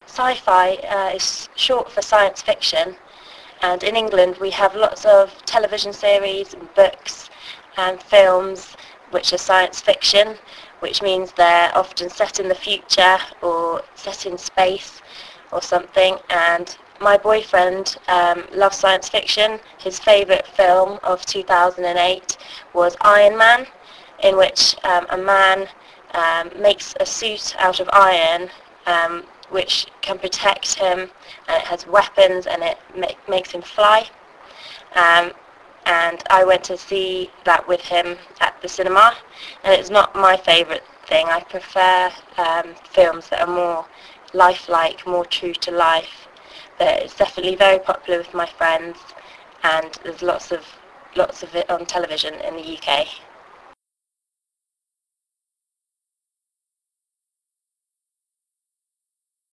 Sci-fi is short for science fiction, and in England we have lots of television series and books and films which are science fiction, which means they're often set in the future or set in space or something. And my boyfriend loves science fiction. His favourite film of 2008 was Iron Man, in which a man makes a suit out of iron which can protect him, and it has weapons, and it makes him fly. And I went to see that with him at the cinema, and it's not my favourite thing. I prefer films that are more lifelike, more true to life. But it's definitely very popular with my friends, and there's lots of it on television in the UK.